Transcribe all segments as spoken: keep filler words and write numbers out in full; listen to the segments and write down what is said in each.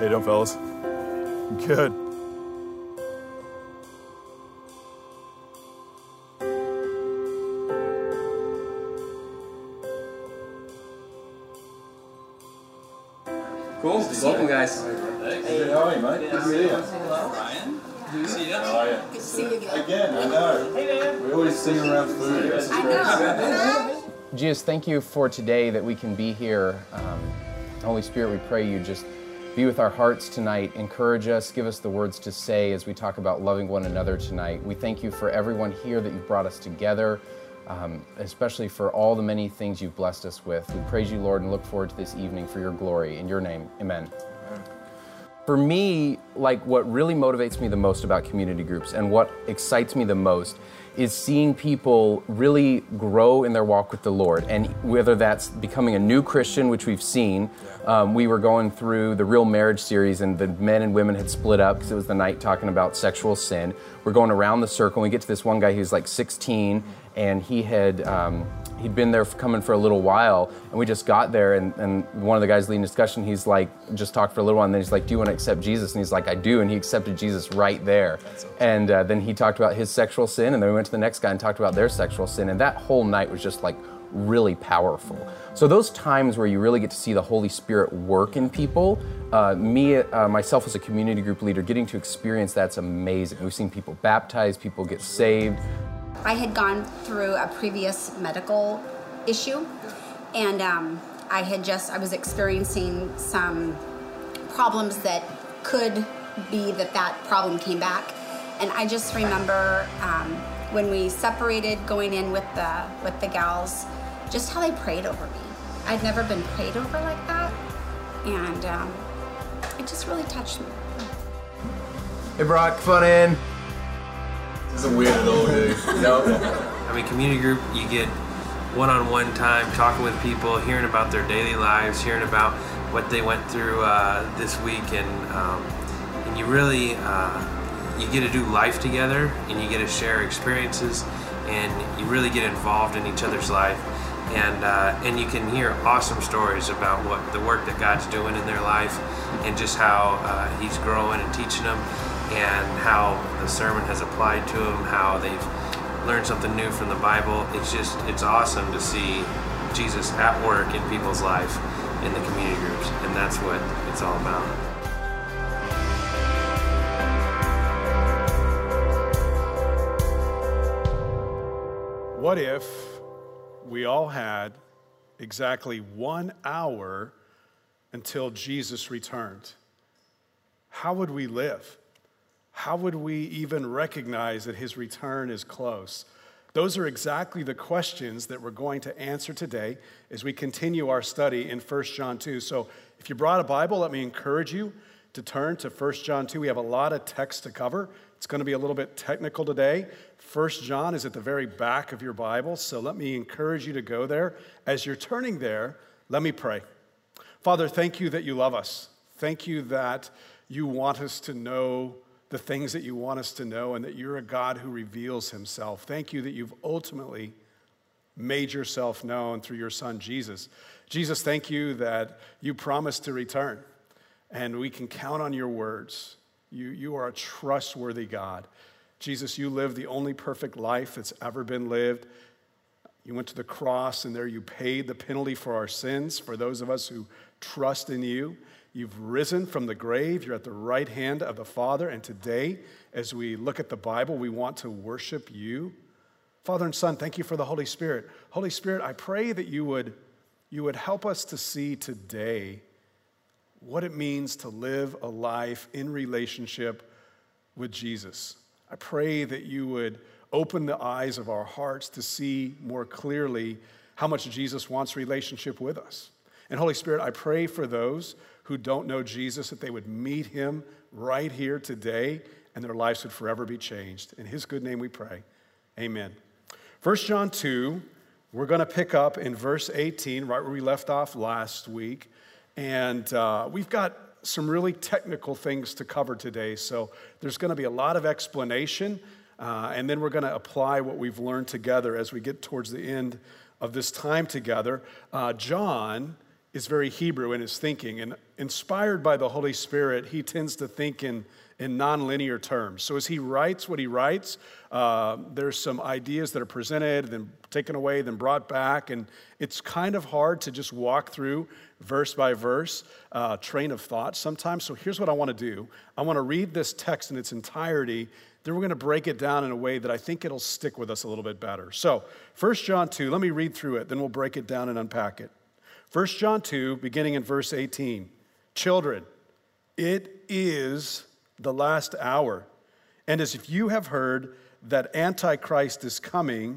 How you doing, fellas? Good. Cool. Welcome, guys. Hey, how are you, mate? Good to see you. Ryan. Good to see you. How are you? Good to see you again. Again, I know. Hey, man. We always see you around food. This is I great. know. Jesus, thank you for today that we can be here. Um, Holy Spirit, we pray you just be with our hearts tonight. Encourage us, give us the words to say as we talk about loving one another tonight. We thank you for everyone here that you've brought us together, um, especially for all the many things you've blessed us with. We praise you, Lord, and look forward to this evening for your glory. In your name, amen. For me, like what really motivates me the most about community groups and what excites me the most is seeing people really grow in their walk with the Lord. And whether that's becoming a new Christian, which we've seen, um, we were going through the Real Marriage series and the men and women had split up because it was the night talking about sexual sin. We're going around the circle and we get to this one guy who's like sixteen and he had, um, he'd been there for, coming for a little while, and we just got there, and, and one of the guys leading discussion, he's like, just talked for a little while, and then he's like, do you want to accept Jesus? And he's like, I do, and he accepted Jesus right there. That's okay. And uh, then he talked about his sexual sin, and then we went to the next guy and talked about their sexual sin, and that whole night was just like really powerful. So those times where you really get to see the Holy Spirit work in people, uh, me, uh, myself as a community group leader, getting to experience that's amazing. We've seen people baptized, people get saved. I had gone through a previous medical issue, and um, I had just, I was experiencing some problems that could be that that problem came back. And I just remember um, when we separated, going in with the, with the gals, just how they prayed over me. I'd never been prayed over like that, and um, it just really touched me. Hey Brock, fun in. Isn't weird at all, dude. No. I mean, community group, you get one-on-one time, talking with people, hearing about their daily lives, hearing about what they went through uh, this week, and um, and you really uh, you get to do life together, and you get to share experiences, and you really get involved in each other's life, and uh, and you can hear awesome stories about what the work that God's doing in their life, and just how uh, He's growing and teaching them, and how the sermon has applied to them, how they've learned something new from the Bible. It's just, it's awesome to see Jesus at work in people's life in the community groups, and that's what it's all about. What if we all had exactly one hour until Jesus returned? How would we live? How would we even recognize that his return is close? Those are exactly the questions that we're going to answer today as we continue our study in First John two. So if you brought a Bible, let me encourage you to turn to First John two. We have a lot of text to cover. It's going to be a little bit technical today. First John is at the very back of your Bible, so let me encourage you to go there. As you're turning there, let me pray. Father, thank you that you love us. Thank you that you want us to know the things that you want us to know, and that you're a God who reveals himself. Thank you that you've ultimately made yourself known through your son, Jesus. Jesus, thank you that you promised to return, and we can count on your words. You, you are a trustworthy God. Jesus, you lived the only perfect life that's ever been lived. You went to the cross, and there you paid the penalty for our sins, for those of us who trust in you. You've risen from the grave. You're at the right hand of the Father. And today, as we look at the Bible, we want to worship you. Father and Son, thank you for the Holy Spirit. Holy Spirit, I pray that you would, you would help us to see today what it means to live a life in relationship with Jesus. I pray that you would open the eyes of our hearts to see more clearly how much Jesus wants relationship with us. And Holy Spirit, I pray for those who don't know Jesus, that they would meet him right here today, and their lives would forever be changed. In his good name we pray, amen. First John two, we're going to pick up in verse eighteen, right where we left off last week. And uh, we've got some really technical things to cover today, so there's going to be a lot of explanation, uh, and then we're going to apply what we've learned together as we get towards the end of this time together. Uh, John is very Hebrew in his thinking, and inspired by the Holy Spirit, he tends to think in, in nonlinear terms. So as he writes what he writes, uh, there's some ideas that are presented, then taken away, then brought back, and it's kind of hard to just walk through verse by verse, uh, train of thought sometimes. So here's what I want to do. I want to read this text in its entirety, then we're going to break it down in a way that I think it'll stick with us a little bit better. So First John two, let me read through it, then we'll break it down and unpack it. First John two, beginning in verse eighteen. Children, it is the last hour. And as if you have heard that Antichrist is coming,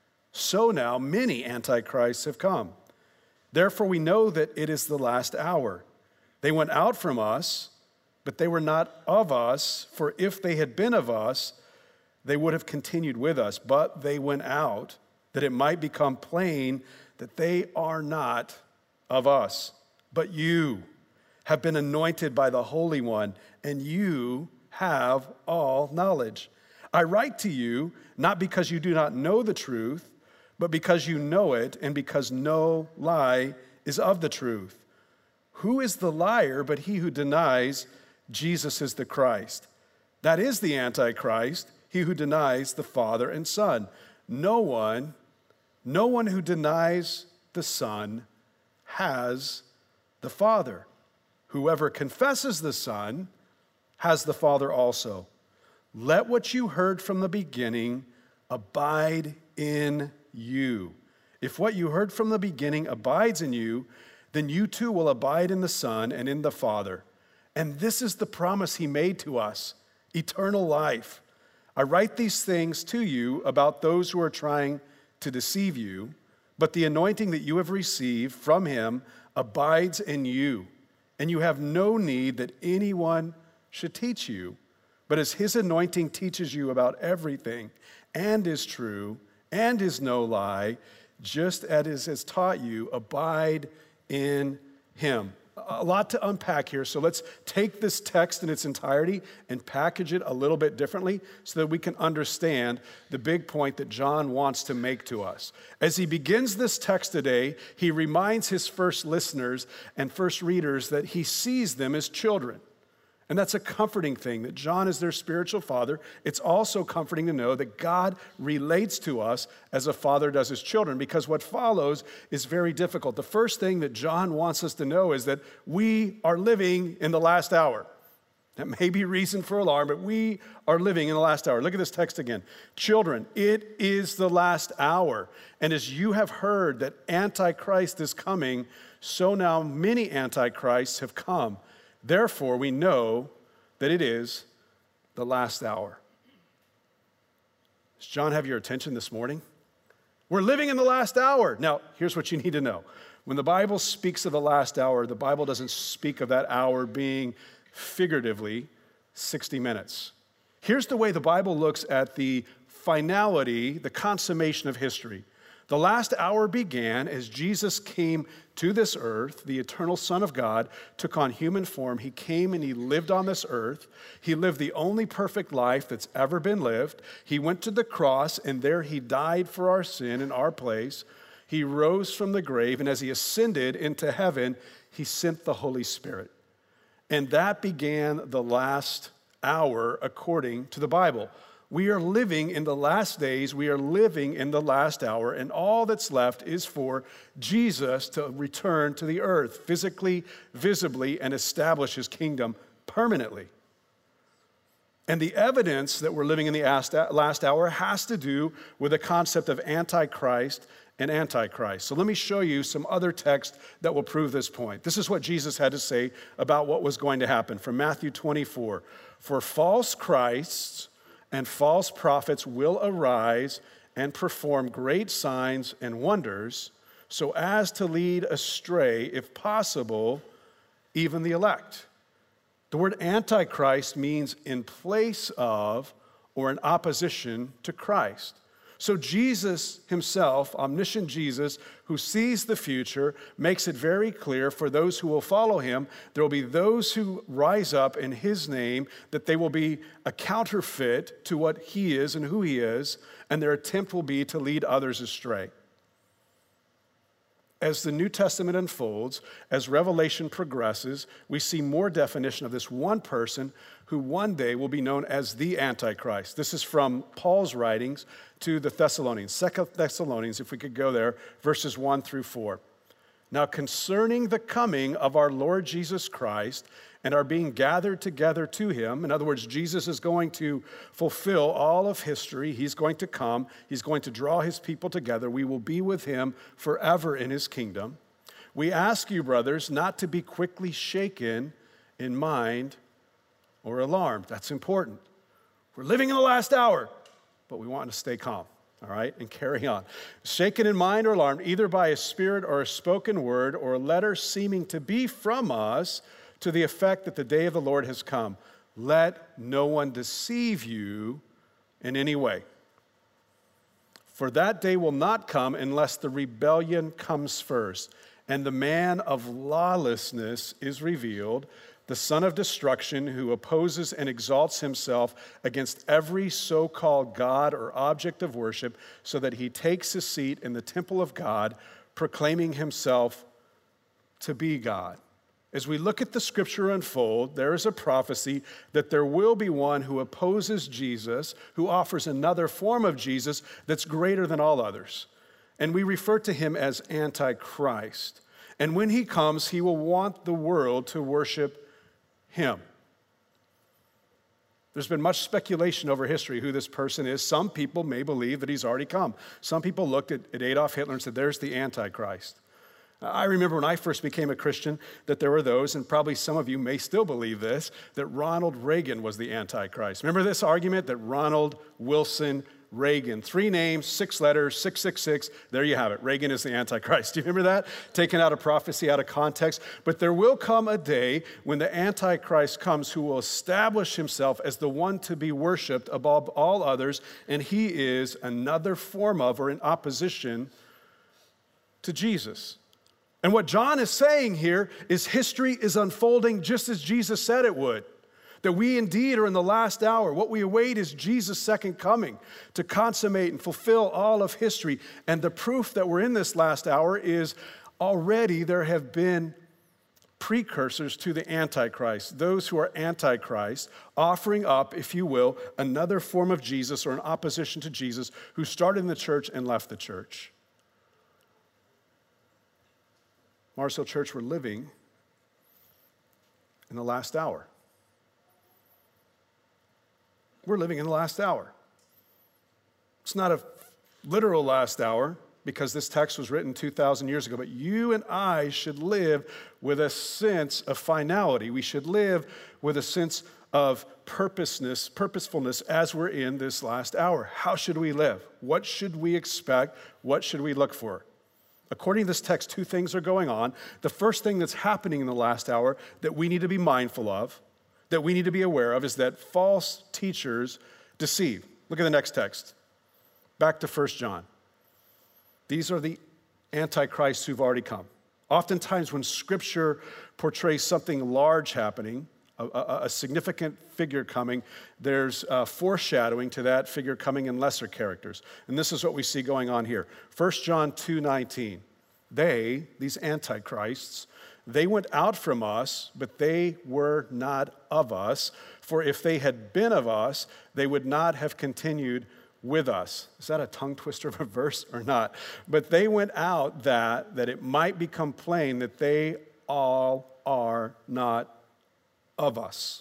so now many Antichrists have come. Therefore we know that it is the last hour. They went out from us, but they were not of us, for if they had been of us, they would have continued with us. But they went out, that it might become plain that they are not of us. But you have been anointed by the Holy One, and you have all knowledge. I write to you, not because you do not know the truth, but because you know it, and because no lie is of the truth. Who is the liar but he who denies Jesus is the Christ? That is the Antichrist, he who denies the Father and Son. No one, no one who denies the Son has the Father. Whoever confesses the Son has the Father also. Let what you heard from the beginning abide in you. If what you heard from the beginning abides in you, then you too will abide in the Son and in the Father. And this is the promise he made to us, eternal life. I write these things to you about those who are trying to deceive you, but the anointing that you have received from him abides in you, and you have no need that anyone should teach you. But as his anointing teaches you about everything, and is true, and is no lie, just as it has taught you, abide in him. A lot to unpack here, so let's take this text in its entirety and package it a little bit differently so that we can understand the big point that John wants to make to us. As he begins this text today, he reminds his first listeners and first readers that he sees them as children. And that's a comforting thing, that John is their spiritual father. It's also comforting to know that God relates to us as a father does his children, because what follows is very difficult. The first thing that John wants us to know is that we are living in the last hour. That may be reason for alarm, but we are living in the last hour. Look at this text again. Children, it is the last hour. And as you have heard that Antichrist is coming, so now many Antichrists have come. Therefore, we know that it is the last hour. Does John have your attention this morning? We're living in the last hour. Now, here's what you need to know. When the Bible speaks of the last hour, the Bible doesn't speak of that hour being figuratively sixty minutes. Here's the way the Bible looks at the finality, the consummation of history. The last hour began as Jesus came to this earth. The eternal Son of God took on human form. He came and he lived on this earth. He lived the only perfect life that's ever been lived. He went to the cross, and there he died for our sin in our place. He rose from the grave, and as he ascended into heaven, he sent the Holy Spirit. And that began the last hour according to the Bible. We are living in the last days, we are living in the last hour, and all that's left is for Jesus to return to the earth physically, visibly, and establish his kingdom permanently. And the evidence that we're living in the last hour has to do with the concept of Antichrist and Antichrist. So let me show you some other text that will prove this point. This is what Jesus had to say about what was going to happen from Matthew twenty-four. For false Christs and false prophets will arise and perform great signs and wonders, so as to lead astray, if possible, even the elect. The word Antichrist means in place of or in opposition to Christ. So Jesus himself, omniscient Jesus, who sees the future, makes it very clear for those who will follow him, there will be those who rise up in his name, that they will be a counterfeit to what he is and who he is, and their attempt will be to lead others astray. As the New Testament unfolds, as Revelation progresses, we see more definition of this one person who one day will be known as the Antichrist. This is from Paul's writings to the Thessalonians. Second Thessalonians, if we could go there, verses one through four. Now concerning the coming of our Lord Jesus Christ and our being gathered together to him, in other words, Jesus is going to fulfill all of history. He's going to come. He's going to draw his people together. We will be with him forever in his kingdom. We ask you, brothers, not to be quickly shaken in mind or alarmed. That's important. We're living in the last hour, but we want to stay calm. All right, and carry on. Shaken in mind or alarmed, either by a spirit or a spoken word or a letter seeming to be from us to the effect that the day of the Lord has come. Let no one deceive you in any way. For that day will not come unless the rebellion comes first, and the man of lawlessness is revealed, the son of destruction, who opposes and exalts himself against every so-called God or object of worship, so that he takes his seat in the temple of God, proclaiming himself to be God. As we look at the scripture unfold, there is a prophecy that there will be one who opposes Jesus, who offers another form of Jesus that's greater than all others. And we refer to him as Antichrist. And when he comes, he will want the world to worship him. There's been much speculation over history who this person is. Some people may believe that he's already come. Some people looked at, at Adolf Hitler and said, there's the Antichrist. I remember when I first became a Christian that there were those, and probably some of you may still believe this, that Ronald Reagan was the Antichrist. Remember this argument that Ronald Wilson Reagan, three names, six letters, six six six, there you have it. Reagan is the Antichrist. Do you remember that? Taken out of prophecy, out of context. But there will come a day when the Antichrist comes who will establish himself as the one to be worshiped above all others, and he is another form of or in opposition to Jesus. And what John is saying here is history is unfolding just as Jesus said it would. That we indeed are in the last hour. What we await is Jesus' second coming to consummate and fulfill all of history. And the proof that we're in this last hour is already there have been precursors to the Antichrist. Those who are Antichrist, offering up, if you will, another form of Jesus or an opposition to Jesus who started in the church and left the church. Mars Hill Church, we're living in the last hour. We're living in the last hour. It's not a literal last hour because this text was written two thousand years ago, but you and I should live with a sense of finality. We should live with a sense of purposeness, purposefulness as we're in this last hour. How should we live? What should we expect? What should we look for? According to this text, two things are going on. The first thing that's happening in the last hour that we need to be mindful of, that we need to be aware of, is that false teachers deceive. Look at the next text. Back to First John. These are the antichrists who've already come. Oftentimes when Scripture portrays something large happening, a, a, a significant figure coming, there's uh, foreshadowing to that figure coming in lesser characters. And this is what we see going on here. First John two nineteen. They, these antichrists, they went out from us, but they were not of us. For if they had been of us, they would not have continued with us. Is that a tongue twister of a verse or not? But they went out that, that it might become plain that they all are not of us.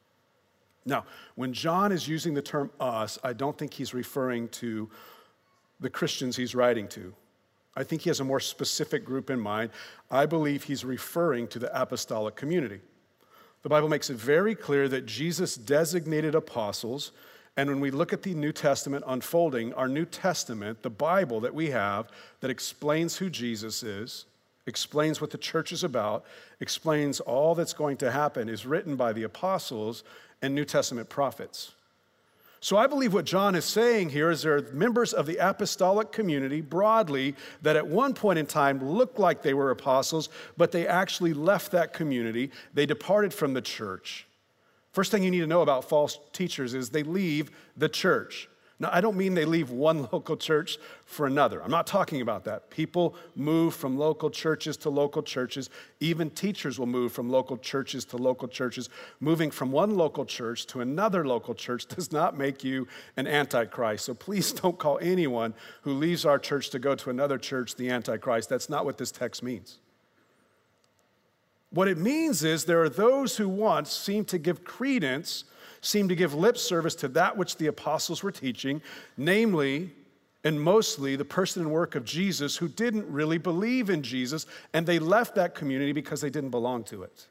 Now, when John is using the term us, I don't think he's referring to the Christians he's writing to. I think he has a more specific group in mind. I believe he's referring to the apostolic community. The Bible makes it very clear that Jesus designated apostles, and when we look at the New Testament unfolding, our New Testament, the Bible that we have that explains who Jesus is, explains what the church is about, explains all that's going to happen, is written by the apostles and New Testament prophets. So I believe what John is saying here is there are members of the apostolic community broadly that at one point in time looked like they were apostles, but they actually left that community. They departed from the church. First thing you need to know about false teachers is they leave the church. Now, I don't mean they leave one local church for another. I'm not talking about that. People move from local churches to local churches. Even teachers will move from local churches to local churches. Moving from one local church to another local church does not make you an antichrist. So please don't call anyone who leaves our church to go to another church the antichrist. That's not what this text means. What it means is there are those who once seem to give credence seem to give lip service to that which the apostles were teaching, namely and mostly the person and work of Jesus, who didn't really believe in Jesus, and they left that community because they didn't belong to it.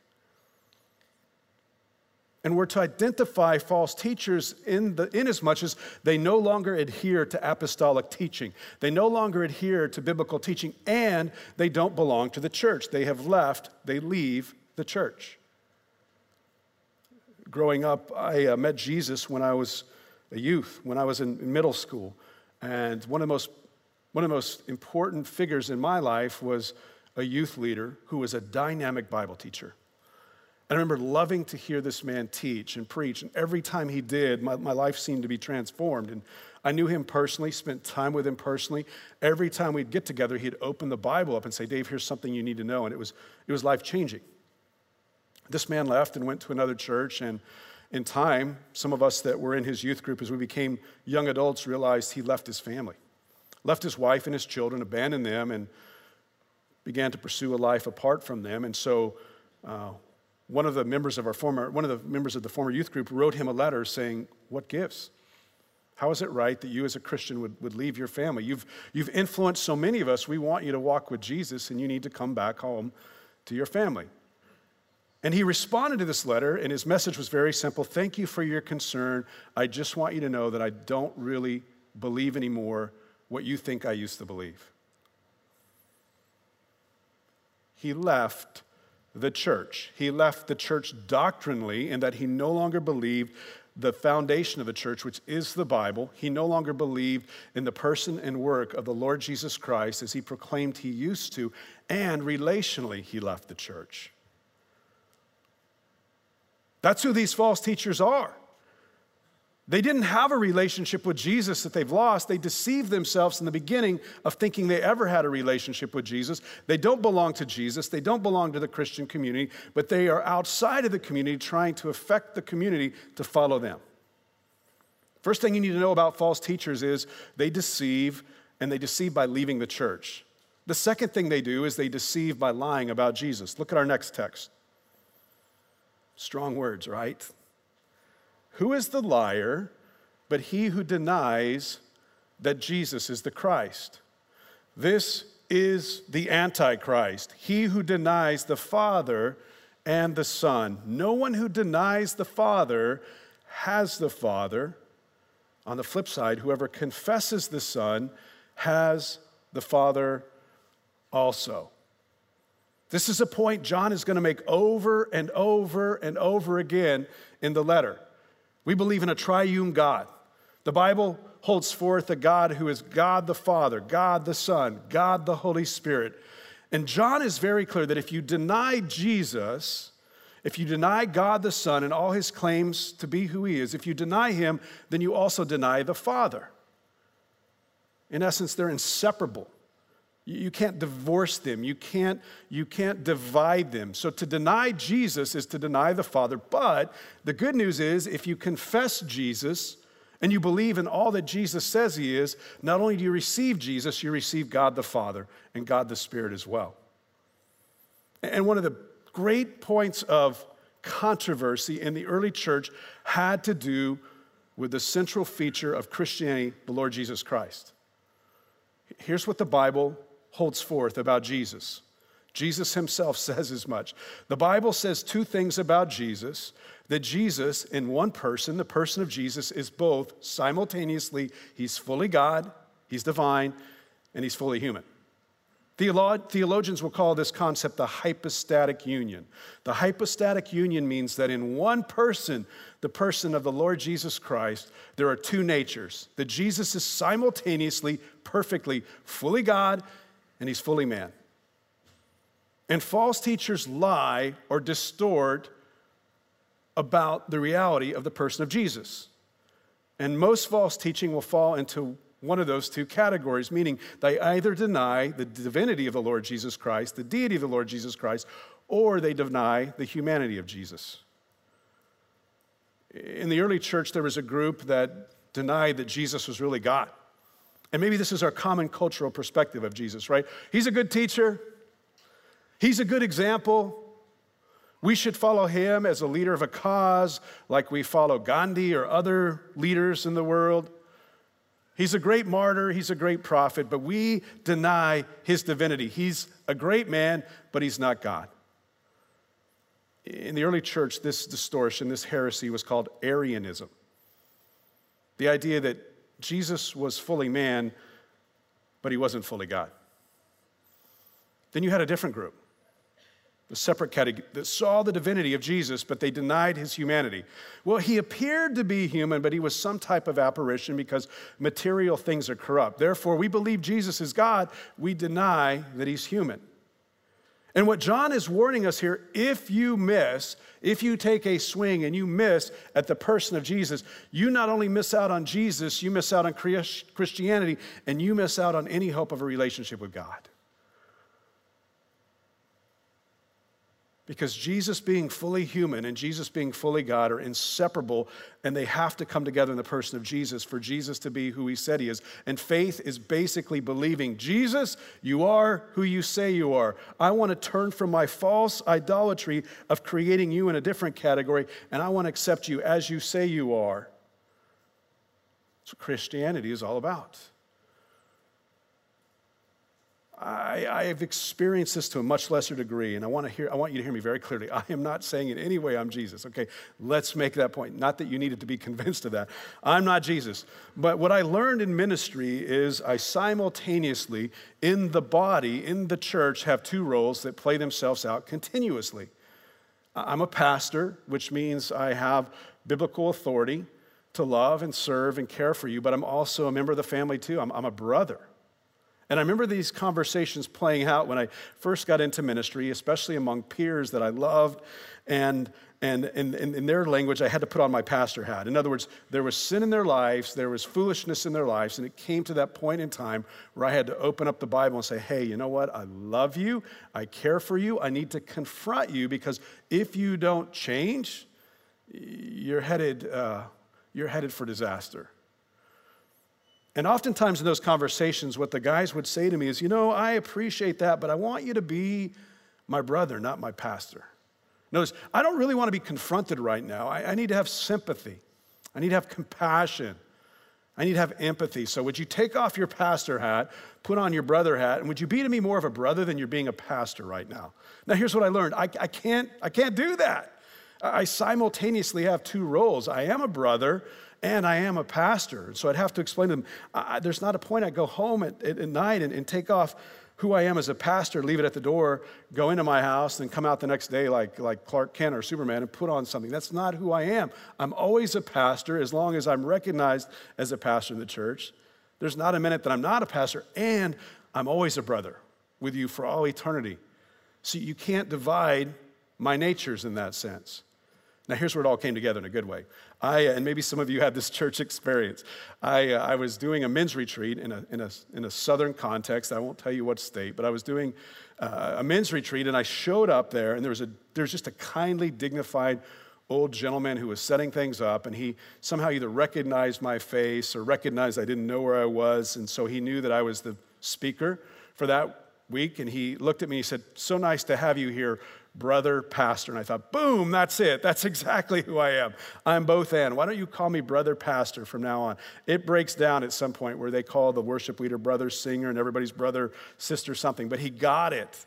And we're to identify false teachers in, the, in as much as they no longer adhere to apostolic teaching. They no longer adhere to biblical teaching, and they don't belong to the church. They have left, they leave the church. Growing up, I uh, met Jesus when I was a youth, when I was in, in middle school. And one of the most one of the most important figures in my life was a youth leader who was a dynamic Bible teacher. And I remember loving to hear this man teach and preach. And every time he did, my, my life seemed to be transformed. And I knew him personally, spent time with him personally. Every time we'd get together, he'd open the Bible up and say, Dave, here's something you need to know. And it was it was life-changing. This man left and went to another church, and in time, some of us that were in his youth group as we became young adults realized he left his family, left his wife and his children, abandoned them, and began to pursue a life apart from them. And so uh, one of the members of our former, one of the members of the former youth group wrote him a letter saying, what gives? How is it right that you as a Christian would, would leave your family? You've, you've influenced so many of us. We want you to walk with Jesus, and you need to come back home to your family. And he responded to this letter, and his message was very simple. Thank you for your concern. I just want you to know that I don't really believe anymore what you think I used to believe. He left the church. He left the church doctrinally in that he no longer believed the foundation of the church, which is the Bible. He no longer believed in the person and work of the Lord Jesus Christ as he proclaimed he used to, and relationally he left the church. That's who these false teachers are. They didn't have a relationship with Jesus that they've lost. They deceived themselves in the beginning of thinking they ever had a relationship with Jesus. They don't belong to Jesus. They don't belong to the Christian community, but they are outside of the community trying to affect the community to follow them. First thing you need to know about false teachers is they deceive, and they deceive by leaving the church. The second thing they do is they deceive by lying about Jesus. Look at our next text. Strong words, right? Who is the liar but he who denies that Jesus is the Christ? This is the Antichrist, he who denies the Father and the Son. No one who denies the Father has the Father. On the flip side, whoever confesses the Son has the Father also. This is a point John is going to make over and over and over again in the letter. We believe in a triune God. The Bible holds forth a God who is God the Father, God the Son, God the Holy Spirit. And John is very clear that if you deny Jesus, if you deny God the Son and all his claims to be who he is, if you deny him, then you also deny the Father. In essence, they're inseparable. You can't divorce them. You can't, you can't divide them. So to deny Jesus is to deny the Father. But the good news is if you confess Jesus and you believe in all that Jesus says he is, not only do you receive Jesus, you receive God the Father and God the Spirit as well. And one of the great points of controversy in the early church had to do with the central feature of Christianity, the Lord Jesus Christ. Here's what the Bible holds forth about Jesus. Jesus himself says as much. The Bible says two things about Jesus, that Jesus in one person, the person of Jesus, is both simultaneously, he's fully God, he's divine, and he's fully human. Theolo- theologians will call this concept the hypostatic union. The hypostatic union means that in one person, the person of the Lord Jesus Christ, there are two natures. That Jesus is simultaneously, perfectly, fully God, and he's fully man. And false teachers lie or distort about the reality of the person of Jesus. And most false teaching will fall into one of those two categories, meaning they either deny the divinity of the Lord Jesus Christ, the deity of the Lord Jesus Christ, or they deny the humanity of Jesus. In the early church, there was a group that denied that Jesus was really God. And maybe this is our common cultural perspective of Jesus, right? He's a good teacher. He's a good example. We should follow him as a leader of a cause like we follow Gandhi or other leaders in the world. He's a great martyr, he's a great prophet, but we deny his divinity. He's a great man, but he's not God. In the early church, this distortion, this heresy was called Arianism. The idea that Jesus was fully man, but he wasn't fully God. Then you had a different group, the separate category, that saw the divinity of Jesus, but they denied his humanity. Well, he appeared to be human, but he was some type of apparition because material things are corrupt. Therefore, we believe Jesus is God. We deny that he's human. And what John is warning us here, if you miss, if you take a swing and you miss at the person of Jesus, you not only miss out on Jesus, you miss out on Christianity, and you miss out on any hope of a relationship with God. Because Jesus being fully human and Jesus being fully God are inseparable, and they have to come together in the person of Jesus for Jesus to be who he said he is. And faith is basically believing, Jesus, you are who you say you are. I want to turn from my false idolatry of creating you in a different category, and I want to accept you as you say you are. That's what Christianity is all about. I, I have experienced this to a much lesser degree, and I want to hear. I want you to hear me very clearly. I am not saying in any way I'm Jesus. Okay, let's make that point. Not that you needed to be convinced of that. I'm not Jesus. But what I learned in ministry is I simultaneously, in the body, in the church, have two roles that play themselves out continuously. I'm a pastor, which means I have biblical authority to love and serve and care for you, but I'm also a member of the family too. I'm, I'm a brother. And I remember these conversations playing out when I first got into ministry, especially among peers that I loved. And, and, and, and in their language, I had to put on my pastor hat. In other words, there was sin in their lives, there was foolishness in their lives, and it came to that point in time where I had to open up the Bible and say, hey, you know what? I love you. I care for you. I need to confront you because if you don't change, you're headed, uh, you're headed for disaster. And oftentimes in those conversations, what the guys would say to me is, you know, I appreciate that, but I want you to be my brother, not my pastor. Notice, I don't really want to be confronted right now. I, I need to have sympathy. I need to have compassion. I need to have empathy. So would you take off your pastor hat, put on your brother hat, and would you be to me more of a brother than you're being a pastor right now? Now, here's what I learned. I, I can't, I can't do that. I simultaneously have two roles. I am a brother, and I am a pastor. So I'd have to explain to them, I, there's not a point I go home at, at, at night and, and take off who I am as a pastor, leave it at the door, go into my house, and come out the next day like, like Clark Kent or Superman and put on something. That's not who I am. I'm always a pastor as long as I'm recognized as a pastor in the church. There's not a minute that I'm not a pastor, and I'm always a brother with you for all eternity. So you can't divide my natures in that sense. Now, here's where it all came together in a good way. I, and maybe some of you had this church experience. I, uh, I was doing a men's retreat in a, in, a, in a southern context. I won't tell you what state, but I was doing uh, a men's retreat, and I showed up there, and there was, a, there was just a kindly, dignified old gentleman who was setting things up, and he somehow either recognized my face or recognized I didn't know where I was, and so he knew that I was the speaker for that week, and he looked at me and he said, so nice to have you here, brother pastor. And I thought, boom, that's it. That's exactly who I am. I'm both and. Why don't you call me brother pastor from now on? It breaks down at some point where they call the worship leader brother singer and everybody's brother sister something, but he got it.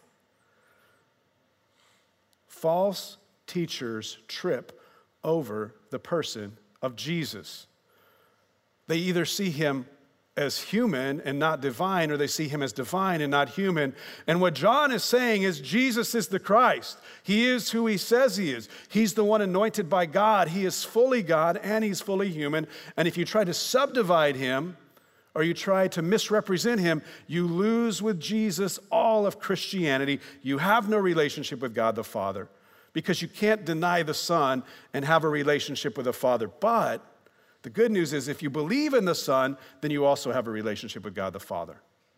False teachers trip over the person of Jesus. They either see him as human and not divine, or they see him as divine and not human. And what John is saying is Jesus is the Christ. He is who he says he is. He's the one anointed by God. He is fully God and he's fully human. And if you try to subdivide him or you try to misrepresent him, you lose with Jesus all of Christianity. You have no relationship with God the Father because you can't deny the Son and have a relationship with the Father. But The good news is if you believe in the Son, then you also have a relationship with God the Father.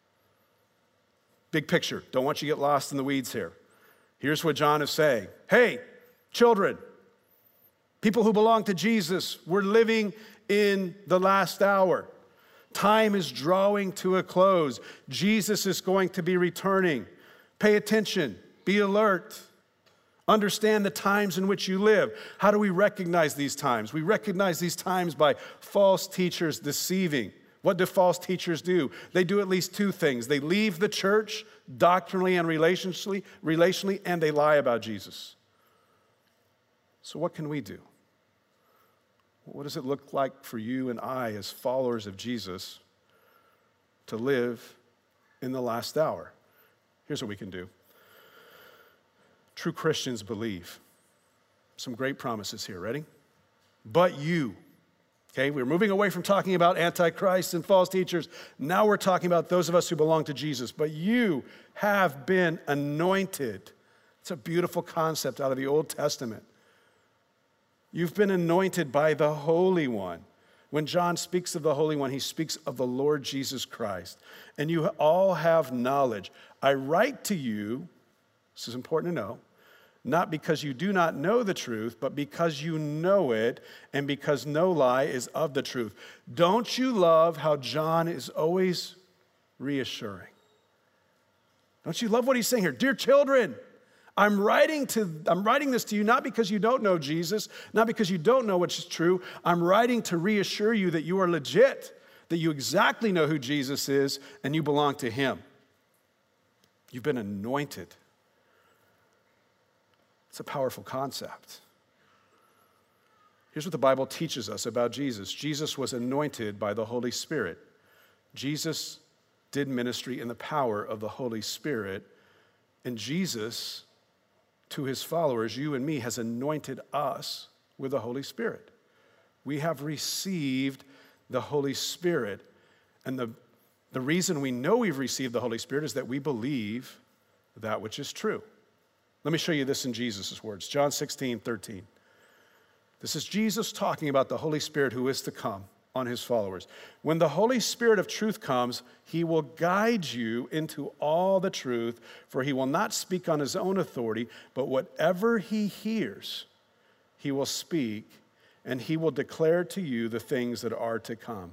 Big picture. Don't want you to get lost in the weeds here. Here's what John is saying. Hey, children, people who belong to Jesus, we're living in the last hour. Time is drawing to a close. Jesus is going to be returning. Pay attention. Be alert. Understand the times in which you live. How do we recognize these times? We recognize these times by false teachers deceiving. What do false teachers do? They do at least two things. They leave the church doctrinally and relationally, relationally, and they lie about Jesus. So what can we do? What does it look like for you and I as followers of Jesus to live in the last hour? Here's what we can do. True Christians believe. Some great promises here. Ready? But you. Okay, we're moving away from talking about antichrist and false teachers. Now we're talking about those of us who belong to Jesus. But you have been anointed. It's a beautiful concept out of the Old Testament. You've been anointed by the Holy One. When John speaks of the Holy One, he speaks of the Lord Jesus Christ. And you all have knowledge. I write to you, this is important to know, not because you do not know the truth, but because you know it, and because no lie is of the truth. Don't you love how John is always reassuring? Don't you love what he's saying here? Dear children, I'm writing to I'm writing this to you not because you don't know Jesus, not because you don't know what's true. I'm writing to reassure you that you are legit, that you exactly know who Jesus is, and you belong to him. You've been anointed. It's a powerful concept. Here's what the Bible teaches us about Jesus. Jesus was anointed by the Holy Spirit. Jesus did ministry in the power of the Holy Spirit. And Jesus, to his followers, you and me, has anointed us with the Holy Spirit. We have received the Holy Spirit. And the, the reason we know we've received the Holy Spirit is that we believe that which is true. Let me show you this in Jesus' words. John sixteen, thirteen. This is Jesus talking about the Holy Spirit who is to come on his followers. When the Holy Spirit of truth comes, he will guide you into all the truth, for he will not speak on his own authority, but whatever he hears, he will speak, and he will declare to you the things that are to come.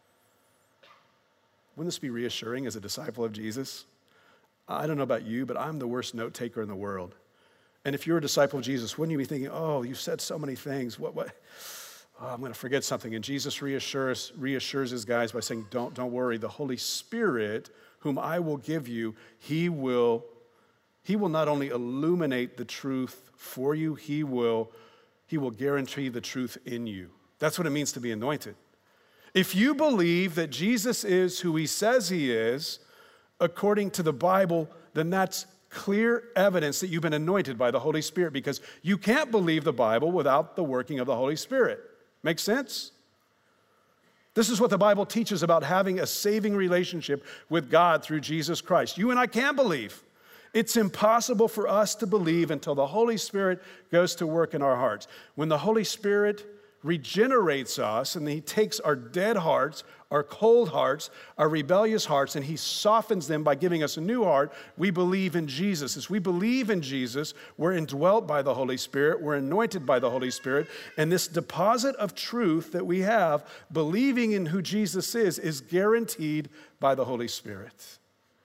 Wouldn't this be reassuring as a disciple of Jesus? I don't know about you, but I'm the worst note taker in the world. And if you're a disciple of Jesus, wouldn't you be thinking, oh, you've said so many things. What, what? Oh, I'm going to forget something. And Jesus reassures, reassures his guys by saying, don't, don't worry. The Holy Spirit, whom I will give you, he will, he will not only illuminate the truth for you, he will, he will guarantee the truth in you. That's what it means to be anointed. If you believe that Jesus is who he says he is, according to the Bible, then that's clear evidence that you've been anointed by the Holy Spirit, because you can't believe the Bible without the working of the Holy Spirit. Make sense? This is what the Bible teaches about having a saving relationship with God through Jesus Christ. You and I can't believe. It's impossible for us to believe until the Holy Spirit goes to work in our hearts. When the Holy Spirit regenerates us and he takes our dead hearts, our cold hearts, our rebellious hearts, and he softens them by giving us a new heart, we believe in Jesus. As we believe in Jesus, we're indwelt by the Holy Spirit, we're anointed by the Holy Spirit, and this deposit of truth that we have, believing in who Jesus is, is guaranteed by the Holy Spirit.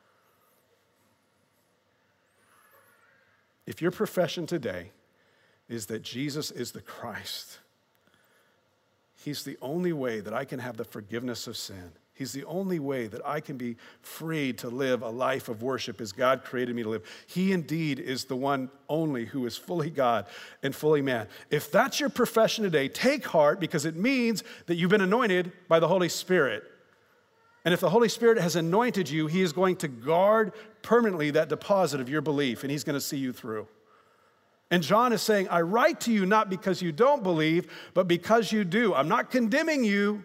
If your profession today is that Jesus is the Christ, he's the only way that I can have the forgiveness of sin. He's the only way that I can be free to live a life of worship as God created me to live. He indeed is the one only who is fully God and fully man. If that's your profession today, take heart, because it means that you've been anointed by the Holy Spirit. And if the Holy Spirit has anointed you, he is going to guard permanently that deposit of your belief, and he's going to see you through. And John is saying, I write to you not because you don't believe, but because you do. I'm not condemning you.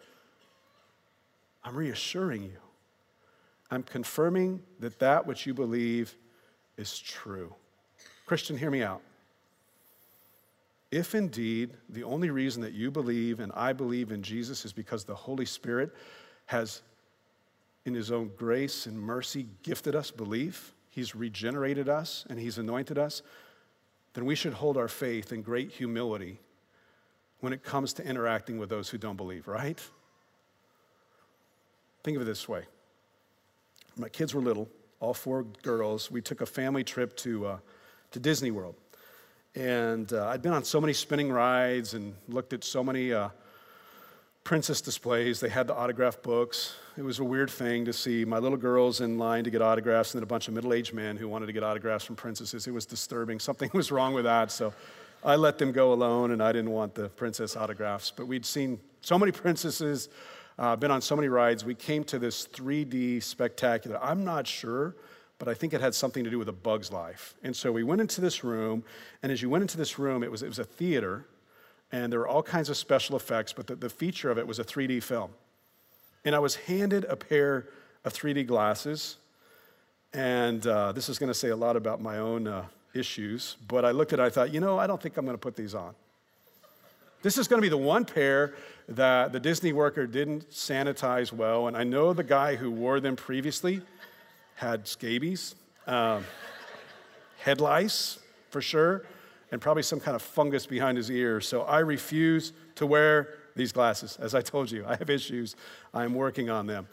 I'm reassuring you. I'm confirming that that which you believe is true. Christian, hear me out. if indeed the only reason that you believe and I believe in Jesus is because the Holy Spirit has, in his own grace and mercy, gifted us belief, he's regenerated us, and he's anointed us, then we should hold our faith in great humility when it comes to interacting with those who don't believe, right? Think of it this way. My kids were little, all four girls. We took a family trip to, uh, to Disney World. And uh, I'd been on so many spinning rides and looked at so many uh, princess displays. They had the autograph books. It was a weird thing to see my little girls in line to get autographs and then a bunch of middle-aged men who wanted to get autographs from princesses. It was disturbing. Something was wrong with that, so I let them go alone, and I didn't want the princess autographs. But we'd seen so many princesses, uh, been on so many rides. We came to this three D spectacular. I'm not sure, but I think it had something to do with A Bug's Life. And so we went into this room, and as you went into this room, it was, it was a theater, and there were all kinds of special effects, but the, the feature of it was a three D film. And I was handed a pair of three D glasses, and uh, this is going to say a lot about my own uh, issues, but I looked at it, I thought, you know, I don't think I'm going to put these on. This is going to be the one pair that the Disney worker didn't sanitize well, and I know the guy who wore them previously had scabies, um, head lice for sure, and probably some kind of fungus behind his ear. So I refuse to wear these glasses. As I told you, I have issues. I'm working on them.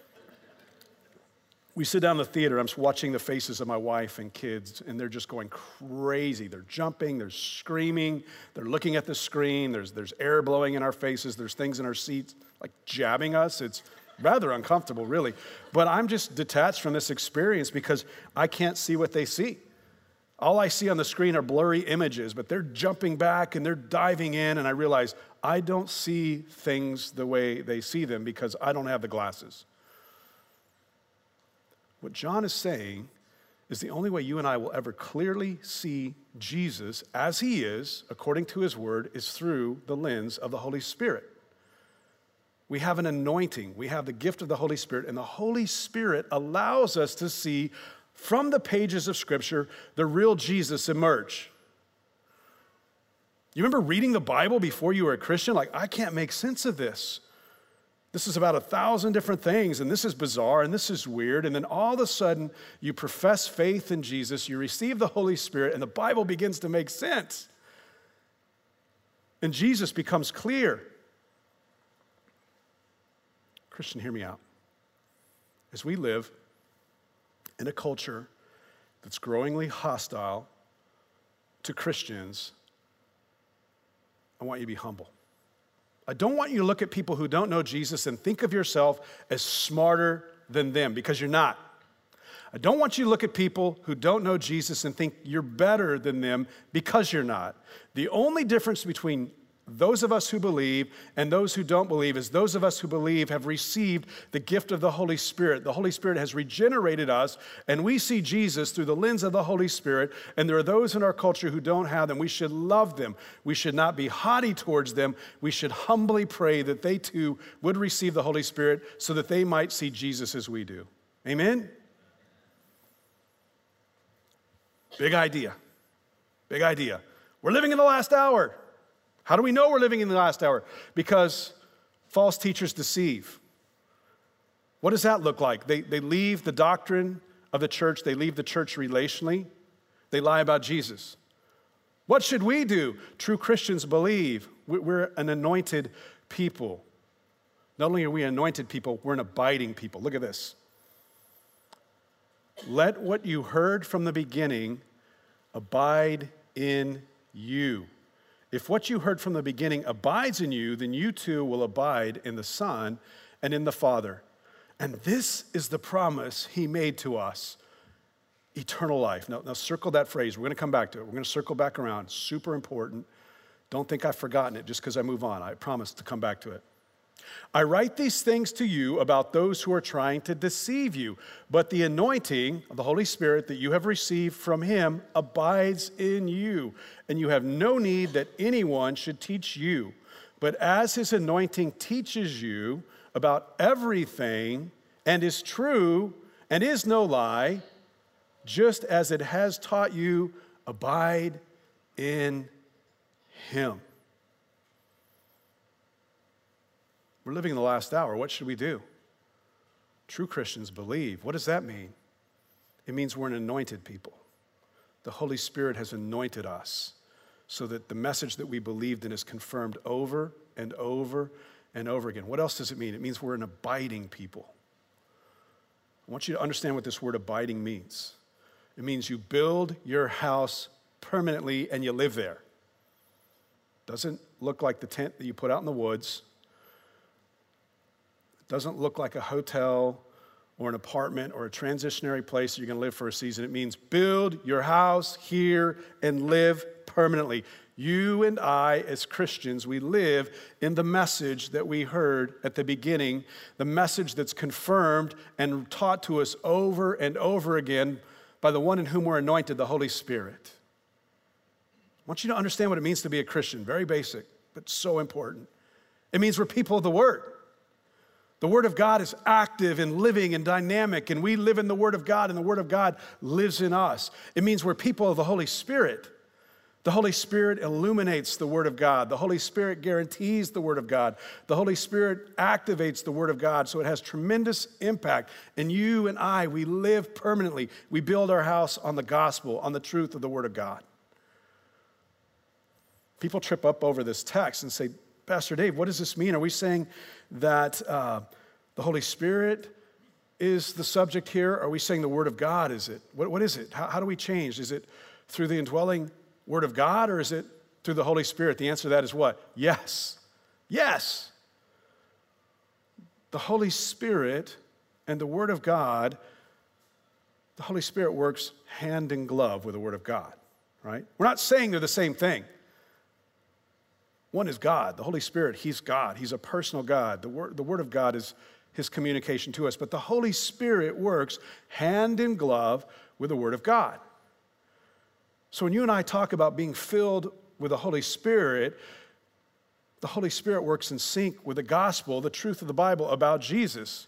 We sit down in the theater. I'm watching the faces of my wife and kids, and they're just going crazy. They're jumping. They're screaming. They're looking at the screen. There's, there's air blowing in our faces. There's things in our seats like jabbing us. It's rather uncomfortable, really. But I'm just detached from this experience because I can't see what they see. All I see on the screen are blurry images, but they're jumping back and they're diving in, and I realize I don't see things the way they see them because I don't have the glasses. What John is saying is the only way you and I will ever clearly see Jesus as he is, according to his word, is through the lens of the Holy Spirit. We have an anointing. We have the gift of the Holy Spirit, and the Holy Spirit allows us to see from the pages of Scripture the real Jesus emerge. You remember reading the Bible before you were a Christian? Like, I can't make sense of this. This is about a thousand different things, and this is bizarre, and this is weird. And then all of a sudden, you profess faith in Jesus, you receive the Holy Spirit, and the Bible begins to make sense. And Jesus becomes clear. Christian, hear me out. As we live in a culture that's growingly hostile to Christians, I want you to be humble. I don't want you to look at people who don't know Jesus and think of yourself as smarter than them, because you're not. I don't want you to look at people who don't know Jesus and think you're better than them, because you're not. The only difference between those of us who believe and those who don't believe is those of us who believe have received the gift of the Holy Spirit. The Holy Spirit has regenerated us, and we see Jesus through the lens of the Holy Spirit, and there are those in our culture who don't have them. We should love them. We should not be haughty towards them. We should humbly pray that they too would receive the Holy Spirit so that they might see Jesus as we do. Amen? Big idea. Big idea. We're living in the last hour. How do we know we're living in the last hour? Because false teachers deceive. What does that look like? They, they leave the doctrine of the church. They leave the church relationally. They lie about Jesus. What should we do? True Christians believe. We're an anointed people. Not only are we anointed people, we're an abiding people. Look at this. Let what you heard from the beginning abide in you. If what you heard from the beginning abides in you, then you too will abide in the Son and in the Father. And this is the promise he made to us, eternal life. Now, now circle that phrase. We're going to come back to it. We're going to circle back around. Super important. Don't think I've forgotten it just because I move on. I promise to come back to it. I write these things to you about those who are trying to deceive you, but the anointing of the Holy Spirit that you have received from him abides in you, and you have no need that anyone should teach you. But as his anointing teaches you about everything and is true and is no lie, just as it has taught you, abide in him. We're living in the last hour. What should we do? True Christians believe. What does that mean? It means we're an anointed people. The Holy Spirit has anointed us so that the message that we believed in is confirmed over and over and over again. What else does it mean? It means we're an abiding people. I want you to understand what this word abiding means. It means you build your house permanently and you live there. Doesn't look like the tent that you put out in the woods. It doesn't look like a hotel or an apartment or a transitionary place that you're going to live for a season. It means build your house here and live permanently. You and I, as Christians, we live in the message that we heard at the beginning, the message that's confirmed and taught to us over and over again by the one in whom we're anointed, the Holy Spirit. I want you to understand what it means to be a Christian. Very basic, but so important. It means we're people of the Word. The Word of God is active and living and dynamic, and we live in the Word of God, and the Word of God lives in us. It means we're people of the Holy Spirit. The Holy Spirit illuminates the Word of God. The Holy Spirit guarantees the Word of God. The Holy Spirit activates the Word of God, so it has tremendous impact. And you and I, we live permanently. We build our house on the gospel, on the truth of the Word of God. People trip up over this text and say, Pastor Dave, what does this mean? Are we saying that uh, the Holy Spirit is the subject here? Are we saying the Word of God is it? What, what is it? How, how do we change? Is it through the indwelling Word of God, or is it through the Holy Spirit? The answer to that is what? Yes. Yes. The Holy Spirit and the Word of God, the Holy Spirit works hand in glove with the Word of God, right? We're not saying they're the same thing. One is God. The Holy Spirit, He's God. He's a personal God. The Word, the Word of God is His communication to us. But the Holy Spirit works hand in glove with the Word of God. So when you and I talk about being filled with the Holy Spirit, the Holy Spirit works in sync with the gospel, the truth of the Bible about Jesus.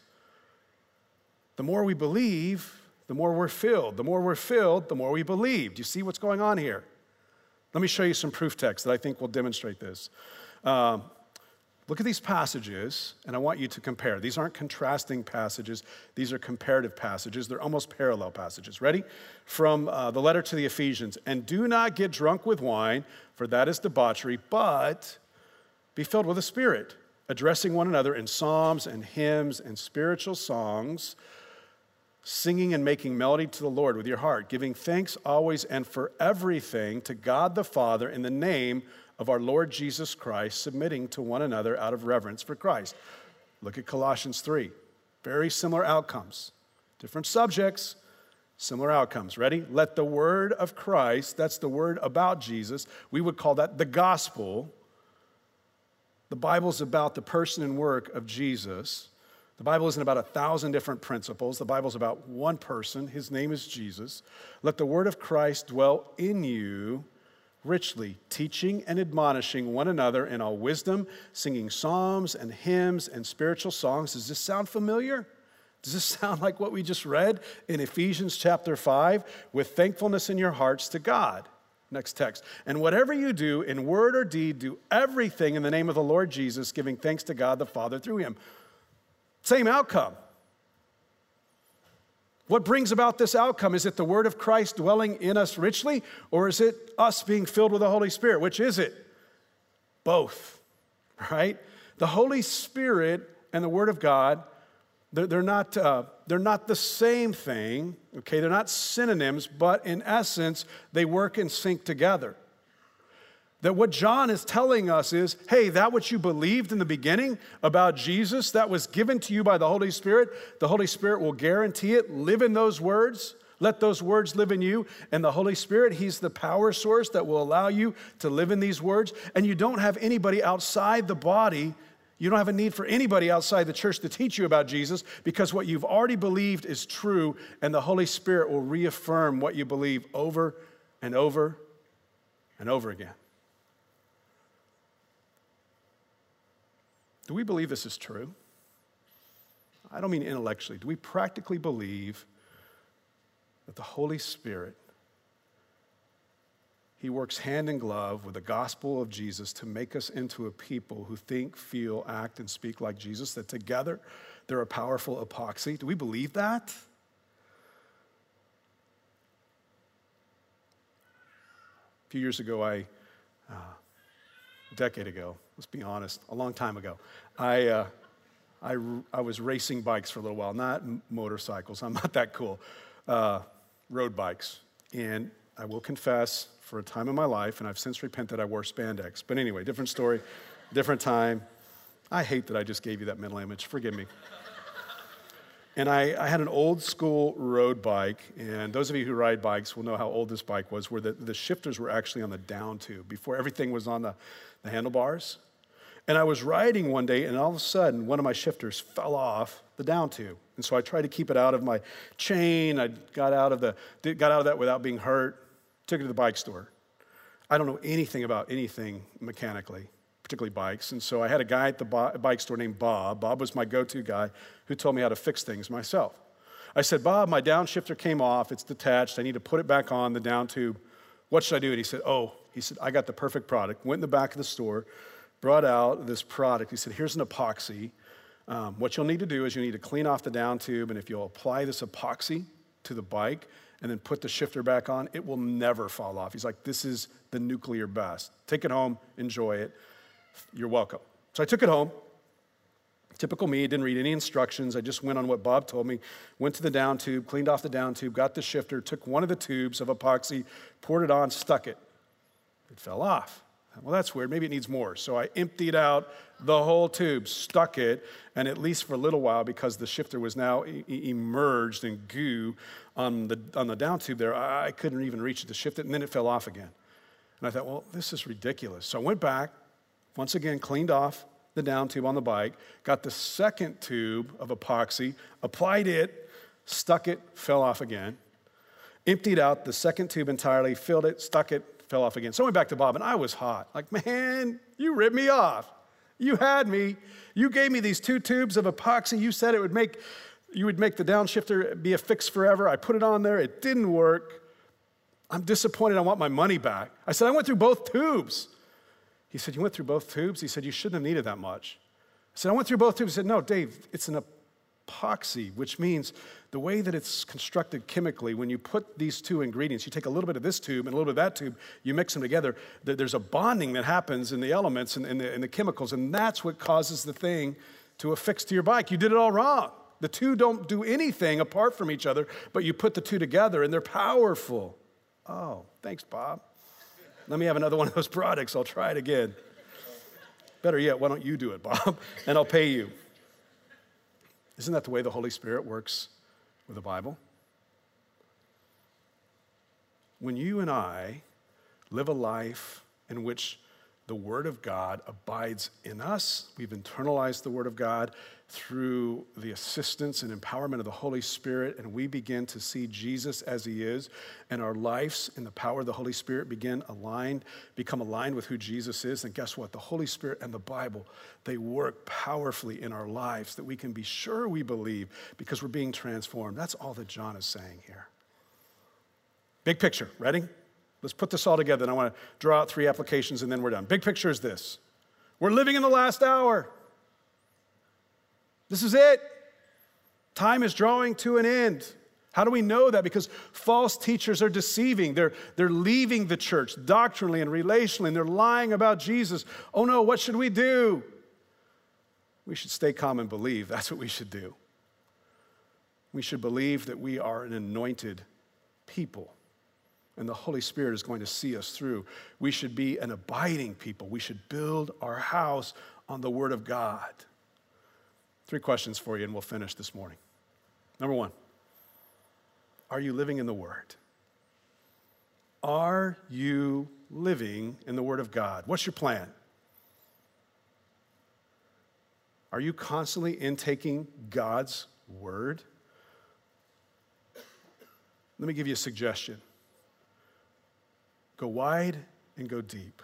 The more we believe, the more we're filled. The more we're filled, the more we believe. Do you see what's going on here? Let me show you some proof texts that I think will demonstrate this. Um, look at these passages, and I want you to compare. These aren't contrasting passages. These are comparative passages. They're almost parallel passages. Ready? From uh, the letter to the Ephesians. And do not get drunk with wine, for that is debauchery, but be filled with the Spirit, addressing one another in psalms and hymns and spiritual songs, singing and making melody to the Lord with your heart, giving thanks always and for everything to God the Father in the name of our Lord Jesus Christ, submitting to one another out of reverence for Christ. Look at Colossians three. Very similar outcomes. Different subjects, similar outcomes. Ready? Let the word of Christ, that's the word about Jesus, we would call that the gospel. The Bible's about the person and work of Jesus. The Bible isn't about a thousand different principles. The Bible's about one person. His name is Jesus. Let the word of Christ dwell in you richly, teaching and admonishing one another in all wisdom, singing psalms and hymns and spiritual songs. Does this sound familiar? Does this sound like what we just read in Ephesians chapter five? With thankfulness in your hearts to God. Next text. And whatever you do in word or deed, do everything in the name of the Lord Jesus, giving thanks to God the Father through him. Same outcome. What brings about this outcome? Is it the word of Christ dwelling in us richly, or is it us being filled with the Holy Spirit? Which is it? Both, right? The Holy Spirit and the word of God, they're, they're, not, uh, they're not the same thing, okay? They're not synonyms, but in essence, they work in sync together. That what John is telling us is, hey, that what you believed in the beginning about Jesus, that was given to you by the Holy Spirit, the Holy Spirit will guarantee it. Live in those words. Let those words live in you. And the Holy Spirit, he's the power source that will allow you to live in these words. And you don't have anybody outside the body. You don't have a need for anybody outside the church to teach you about Jesus, because what you've already believed is true, and the Holy Spirit will reaffirm what you believe over and over and over again. Do we believe this is true? I don't mean intellectually. Do we practically believe that the Holy Spirit, He works hand in glove with the gospel of Jesus to make us into a people who think, feel, act, and speak like Jesus, that together they're a powerful epoxy. Do we believe that? A few years ago, I, uh, a decade ago, let's be honest, a long time ago, I, uh, I, I was racing bikes for a little while, not m- motorcycles, I'm not that cool, uh, road bikes. And I will confess, for a time in my life, and I've since repented, I wore spandex. But anyway, different story, different time. I hate that I just gave you that mental image, forgive me. And I, I had an old school road bike, and those of you who ride bikes will know how old this bike was, where the, the shifters were actually on the down tube before everything was on the, the handlebars. And I was riding one day, and all of a sudden, one of my shifters fell off the down tube. And so I tried to keep it out of my chain. I got out of the got out of that without being hurt. Took it to the bike store. I don't know anything about anything mechanically, particularly bikes. And so I had a guy at the bike store named Bob. Bob was my go-to guy who told me how to fix things myself. I said, Bob, my downshifter came off. It's detached. I need to put it back on the down tube. What should I do? And he said, oh, he said, I got the perfect product. Went in the back of the store, brought out this product. He said, here's an epoxy. Um, what you'll need to do is you need to clean off the down tube, and if you'll apply this epoxy to the bike and then put the shifter back on, it will never fall off. He's like, this is the nuclear best. Take it home, enjoy it. You're welcome. So I took it home. Typical me, didn't read any instructions. I just went on what Bob told me, went to the down tube, cleaned off the down tube, got the shifter, took one of the tubes of epoxy, poured it on, stuck it. It fell off. Well, that's weird. Maybe it needs more. So I emptied out the whole tube, stuck it, and at least for a little while, because the shifter was now e- emerged in goo on the on the down tube there, I, I couldn't even reach it to shift it, and then it fell off again. And I thought, well, this is ridiculous. So I went back, once again, cleaned off the down tube on the bike, got the second tube of epoxy, applied it, stuck it, fell off again, emptied out the second tube entirely, filled it, stuck it, fell off again. So I went back to Bob, and I was hot. Like, man, you ripped me off. You had me. You gave me these two tubes of epoxy. You said it would make, you would make the downshifter be a fix forever. I put it on there. It didn't work. I'm disappointed. I want my money back. I said, I went through both tubes. He said, you went through both tubes? He said, you shouldn't have needed that much. I said, I went through both tubes. He said, no, Dave, it's an epoxy, which means the way that it's constructed chemically, when you put these two ingredients, you take a little bit of this tube and a little bit of that tube, you mix them together, there's a bonding that happens in the elements and in the, in the chemicals, and that's what causes the thing to affix to your bike. You did it all wrong. The two don't do anything apart from each other, but you put the two together and they're powerful. Oh, thanks, Bob. Let me have another one of those products. I'll try it again. Better yet, why don't you do it, Bob, and I'll pay you. Isn't that the way the Holy Spirit works with the Bible? When you and I live a life in which the Word of God abides in us, we've internalized the Word of God through the assistance and empowerment of the Holy Spirit, and we begin to see Jesus as He is, and our lives in the power of the Holy Spirit begin aligned, become aligned with who Jesus is, and guess what? The Holy Spirit and the Bible, they work powerfully in our lives that we can be sure we believe because we're being transformed. That's all that John is saying here. Big picture, ready? Let's put this all together, and I want to draw out three applications, and then we're done. Big picture is this. We're living in the last hour. This is it. Time is drawing to an end. How do we know that? Because false teachers are deceiving. They're, they're leaving the church doctrinally and relationally, and they're lying about Jesus. Oh no, what should we do? We should stay calm and believe. That's what we should do. We should believe that we are an anointed people, and the Holy Spirit is going to see us through. We should be an abiding people. We should build our house on the Word of God. Three questions for you, and we'll finish this morning. Number one, are you living in the Word? Are you living in the Word of God? What's your plan? Are you constantly intaking God's Word? Let me give you a suggestion. Go wide and go deep.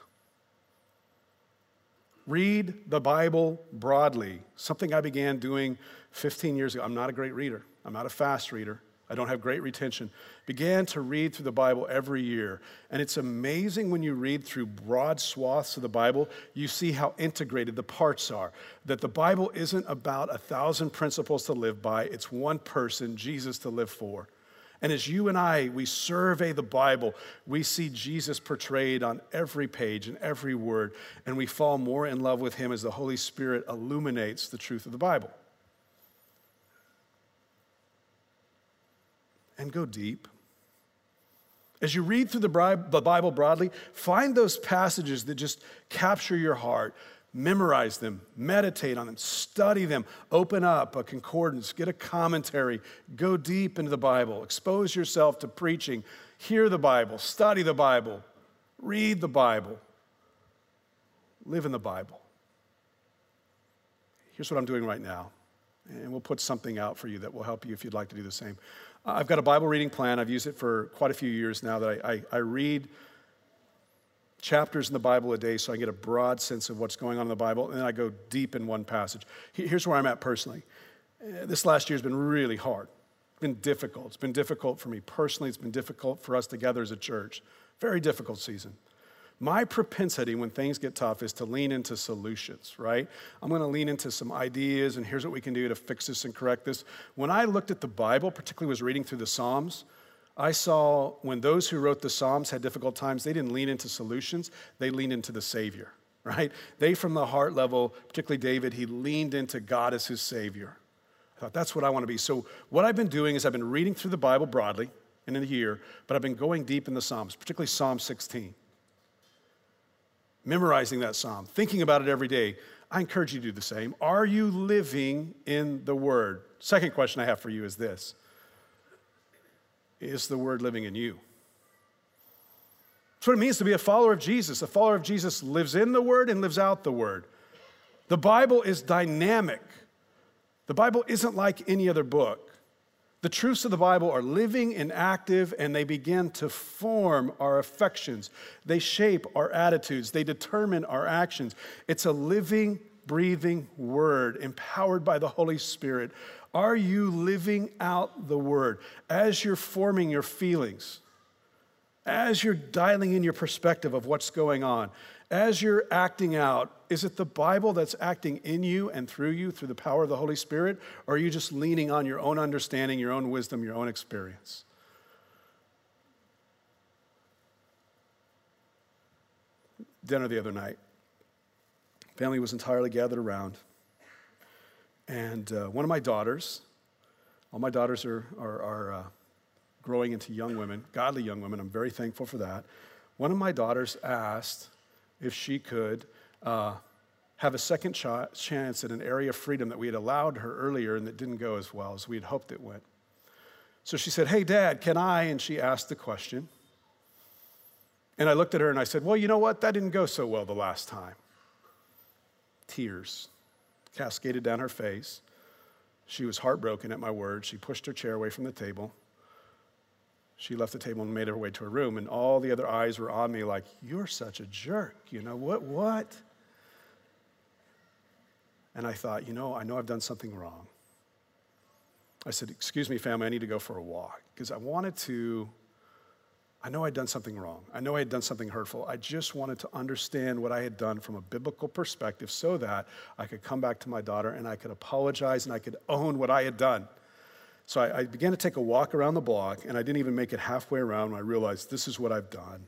Read the Bible broadly, something I began doing fifteen years ago. I'm not a great reader. I'm not a fast reader. I don't have great retention, began to read through the Bible every year. And it's amazing when you read through broad swaths of the Bible, you see how integrated the parts are. That the Bible isn't about a thousand principles to live by, it's one person, Jesus, to live for. And as you and I, we survey the Bible, we see Jesus portrayed on every page and every word, and we fall more in love with him as the Holy Spirit illuminates the truth of the Bible. And go deep. As you read through the Bible broadly, find those passages that just capture your heart. Memorize them, meditate on them, study them, open up a concordance, get a commentary, go deep into the Bible, expose yourself to preaching, hear the Bible, study the Bible, read the Bible, live in the Bible. Here's what I'm doing right now, and we'll put something out for you that will help you if you'd like to do the same. Uh, I've got a Bible reading plan. I've used it for quite a few years now that I, I, I read chapters in the Bible a day so I get a broad sense of what's going on in the Bible, and then I go deep in one passage. Here's where I'm at personally. This last year has been really hard. It's been difficult. It's been difficult for me personally. It's been difficult for us together as a church. Very difficult season. My propensity when things get tough is to lean into solutions, right? I'm going to lean into some ideas, and here's what we can do to fix this and correct this. When I looked at the Bible, particularly was reading through the Psalms, I saw when those who wrote the Psalms had difficult times, they didn't lean into solutions, they leaned into the Savior, right? They, from the heart level, particularly David, he leaned into God as his Savior. I thought, that's what I want to be. So what I've been doing is I've been reading through the Bible broadly in a year, but I've been going deep in the Psalms, particularly Psalm sixteen. Memorizing that Psalm, thinking about it every day. I encourage you to do the same. Are you living in the Word? Second question I have for you is this. Is the Word living in you? That's what it means to be a follower of Jesus. A follower of Jesus lives in the Word and lives out the Word. The Bible is dynamic. The Bible isn't like any other book. The truths of the Bible are living and active, and they begin to form our affections. They shape our attitudes. They determine our actions. It's a living, breathing Word empowered by the Holy Spirit. Are you living out the Word as you're forming your feelings, as you're dialing in your perspective of what's going on, as you're acting out? Is it the Bible that's acting in you and through you through the power of the Holy Spirit, or are you just leaning on your own understanding, your own wisdom, your own experience? Dinner the other night, family was entirely gathered around. And uh, one of my daughters, all my daughters are, are, are uh, growing into young women, godly young women. I'm very thankful for that. One of my daughters asked if she could uh, have a second ch- chance at an area of freedom that we had allowed her earlier and that didn't go as well as we had hoped it went. So she said, "Hey, Dad, can I?" And she asked the question. And I looked at her and I said, "Well, you know what? That didn't go so well the last time." Tears cascaded down her face. She was heartbroken at my words. She pushed her chair away from the table. She left the table and made her way to her room, and all the other eyes were on me like, "You're such a jerk, you know, what, what?" And I thought, you know, I know I've done something wrong. I said, "Excuse me, family, I need to go for a walk," because I wanted to, I know I'd done something wrong. I know I had done something hurtful. I just wanted to understand what I had done from a biblical perspective so that I could come back to my daughter and I could apologize and I could own what I had done. So I, I began to take a walk around the block, and I didn't even make it halfway around when I realized this is what I've done.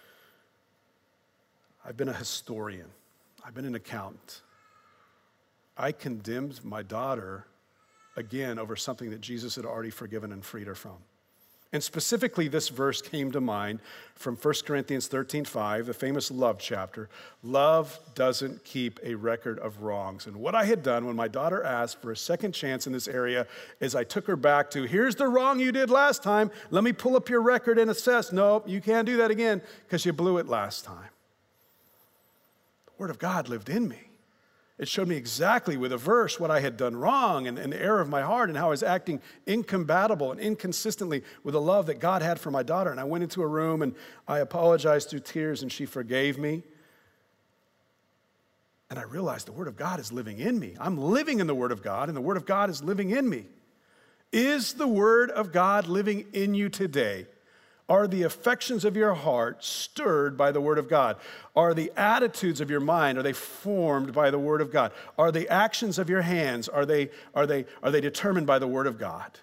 I've been a historian. I've been an accountant. I condemned my daughter again over something that Jesus had already forgiven and freed her from. And specifically, this verse came to mind from First Corinthians thirteen five, the famous love chapter. Love doesn't keep a record of wrongs. And what I had done when my daughter asked for a second chance in this area is I took her back to, here's the wrong you did last time. Let me pull up your record and assess. Nope, you can't do that again because you blew it last time. The Word of God lived in me. It showed me exactly with a verse what I had done wrong and, and the error of my heart and how I was acting incompatible and inconsistently with the love that God had for my daughter. And I went into a room and I apologized through tears and she forgave me. And I realized the Word of God is living in me. I'm living in the Word of God and the Word of God is living in me. Is the Word of God living in you today? Are the affections of your heart stirred by the Word of God? Are the attitudes of your mind, are they formed by the Word of God? Are the actions of your hands, are they, are they, are they determined by the Word of God?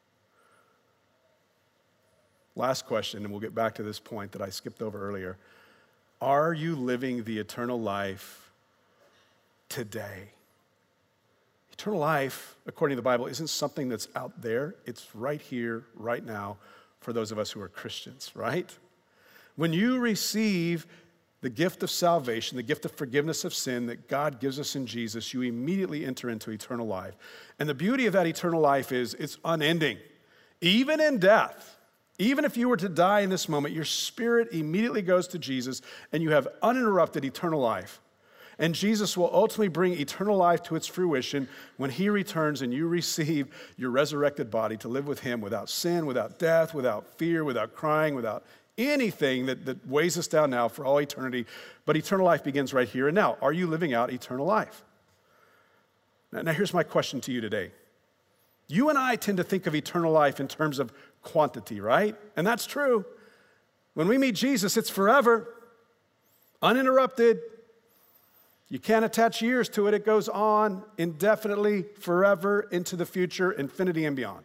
Last question, and we'll get back to this point that I skipped over earlier. Are you living the eternal life today? Eternal life, according to the Bible, isn't something that's out there. It's right here, right now, for those of us who are Christians, right? When you receive the gift of salvation, the gift of forgiveness of sin that God gives us in Jesus, you immediately enter into eternal life. And the beauty of that eternal life is it's unending. Even in death, even if you were to die in this moment, your spirit immediately goes to Jesus and you have uninterrupted eternal life. And Jesus will ultimately bring eternal life to its fruition when he returns and you receive your resurrected body to live with him without sin, without death, without fear, without crying, without anything that, that weighs us down now for all eternity. But eternal life begins right here and now. Are you living out eternal life? Now, now here's my question to you today. You and I tend to think of eternal life in terms of quantity, right? And that's true. When we meet Jesus, it's forever, uninterrupted. You can't attach years to it. It goes on indefinitely, forever, into the future, infinity and beyond.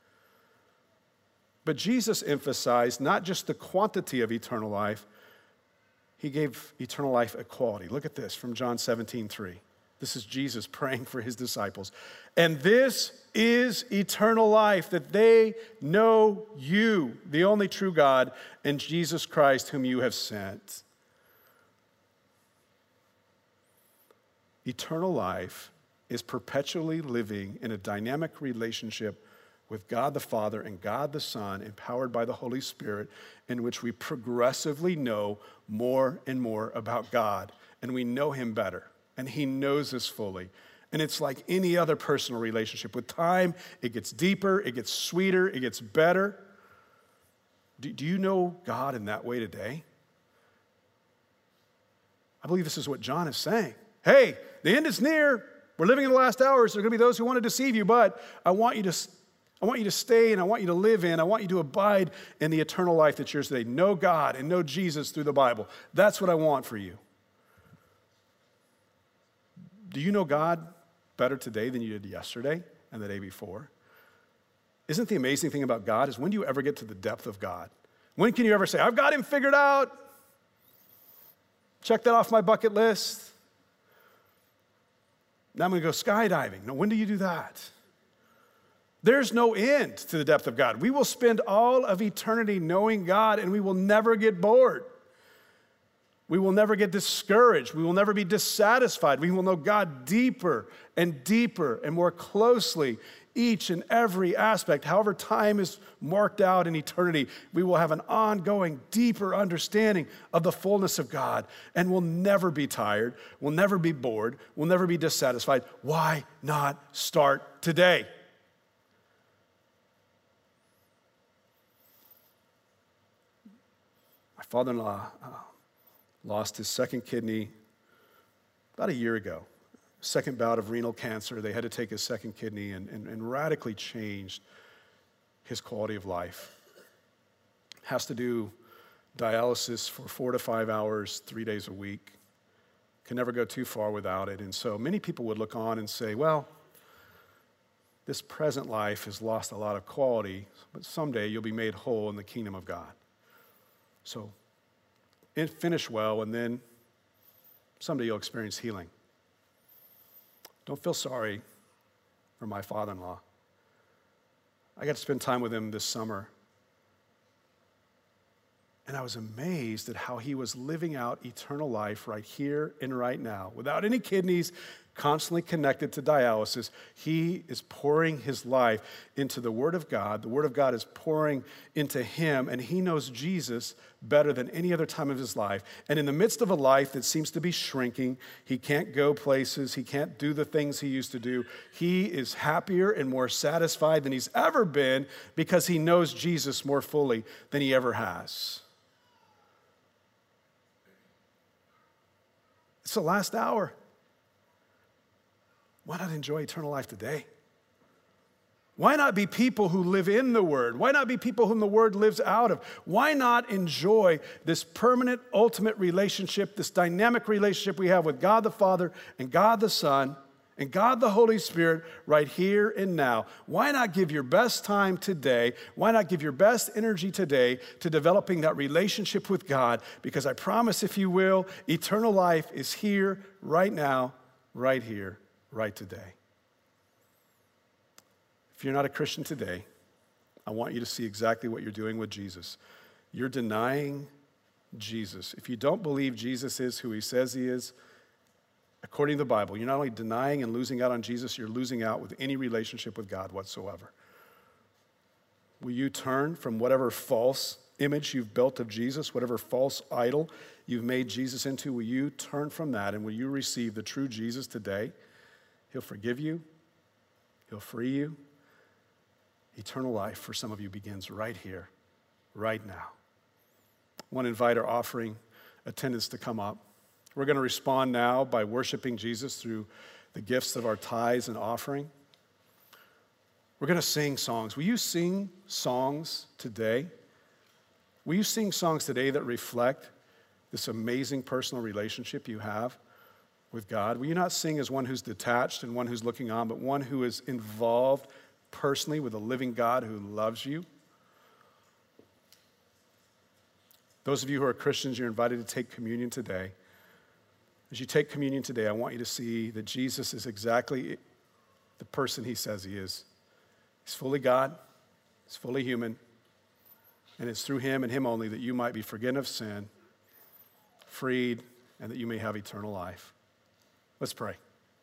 But Jesus emphasized not just the quantity of eternal life, he gave eternal life a quality. Look at this from John seventeen three. This is Jesus praying for his disciples. And this is eternal life, that they know you, the only true God, and Jesus Christ, whom you have sent. Eternal life is perpetually living in a dynamic relationship with God the Father and God the Son, empowered by the Holy Spirit, in which we progressively know more and more about God, and we know him better, and he knows us fully. And it's like any other personal relationship. With time, it gets deeper, it gets sweeter, it gets better. Do, do you know God in that way today? I believe this is what John is saying. Hey, the end is near. We're living in the last hours. There are going to be those who want to deceive you, but I want you to, I want you to stay and I want you to live in, I want you to abide in the eternal life that's yours today. Know God and know Jesus through the Bible. That's what I want for you. Do you know God better today than you did yesterday and the day before? Isn't the amazing thing about God is when do you ever get to the depth of God? When can you ever say, I've got him figured out. Check that off my bucket list. Now I'm going to go skydiving. No, when do you do that? There's no end to the depth of God. We will spend all of eternity knowing God and we will never get bored. We will never get discouraged. We will never be dissatisfied. We will know God deeper and deeper and more closely each and every aspect. However time is marked out in eternity, we will have an ongoing, deeper understanding of the fullness of God and we'll never be tired, we'll never be bored, we'll never be dissatisfied. Why not start today? My father-in-law uh, lost his second kidney about a year ago. Second bout of renal cancer. They had to take his second kidney and, and, and radically changed his quality of life. Has to do dialysis for four to five hours, three days a week. Can never go too far without it. And so many people would look on and say, well, this present life has lost a lot of quality, but someday you'll be made whole in the kingdom of God. So finish well, and then someday you'll experience healing. Don't feel sorry for my father-in-law. I got to spend time with him this summer. And I was amazed at how he was living out eternal life right here and right now. Without any kidneys, constantly connected to dialysis, he is pouring his life into the Word of God. The Word of God is pouring into him, and he knows Jesus better than any other time of his life. And in the midst of a life that seems to be shrinking, he can't go places, he can't do the things he used to do, he is happier and more satisfied than he's ever been because he knows Jesus more fully than he ever has. It's the last hour. Why not enjoy eternal life today? Why not be people who live in the Word? Why not be people whom the Word lives out of? Why not enjoy this permanent, ultimate relationship, this dynamic relationship we have with God the Father and God the Son and God the Holy Spirit right here and now? Why not give your best time today? Why not give your best energy today to developing that relationship with God? Because I promise, if you will, eternal life is here, right now, right here, right today. If you're not a Christian today, I want you to see exactly what you're doing with Jesus. You're denying Jesus. If you don't believe Jesus is who he says he is, according to the Bible, you're not only denying and losing out on Jesus, you're losing out with any relationship with God whatsoever. Will you turn from whatever false image you've built of Jesus, whatever false idol you've made Jesus into? Will you turn from that and will you receive the true Jesus today? He'll forgive you. He'll free you. Eternal life for some of you begins right here, right now. I want to invite our offering attendants to come up. We're going to respond now by worshiping Jesus through the gifts of our tithes and offering. We're going to sing songs. Will you sing songs today? Will you sing songs today that reflect this amazing personal relationship you have with God? Will you not sing as one who's detached and one who's looking on, but one who is involved personally with a living God who loves you? Those of you who are Christians, you're invited to take communion today. As you take communion today, I want you to see that Jesus is exactly the person he says he is. He's fully God, he's fully human, and it's through him and him only that you might be forgiven of sin, freed, and that you may have eternal life. Let's pray.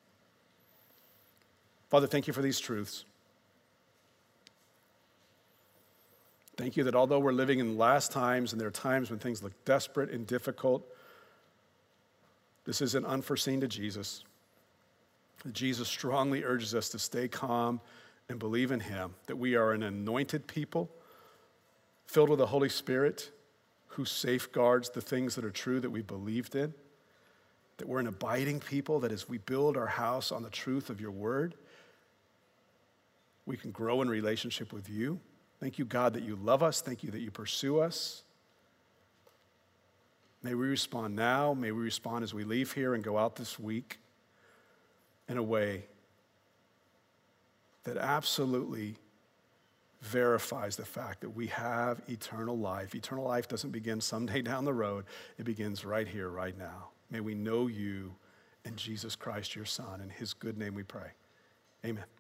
Father, thank you for these truths. Thank you that although we're living in last times and there are times when things look desperate and difficult, this isn't unforeseen to Jesus. Jesus strongly urges us to stay calm and believe in him, that we are an anointed people filled with the Holy Spirit who safeguards the things that are true that we believed in, that we're an abiding people, that as we build our house on the truth of your word, we can grow in relationship with you. Thank you, God, that you love us. Thank you that you pursue us. May we respond now. May we respond as we leave here and go out this week in a way that absolutely verifies the fact that we have eternal life. Eternal life doesn't begin someday down the road. It begins right here, right now. May we know you and Jesus Christ, your Son. In his good name we pray. Amen.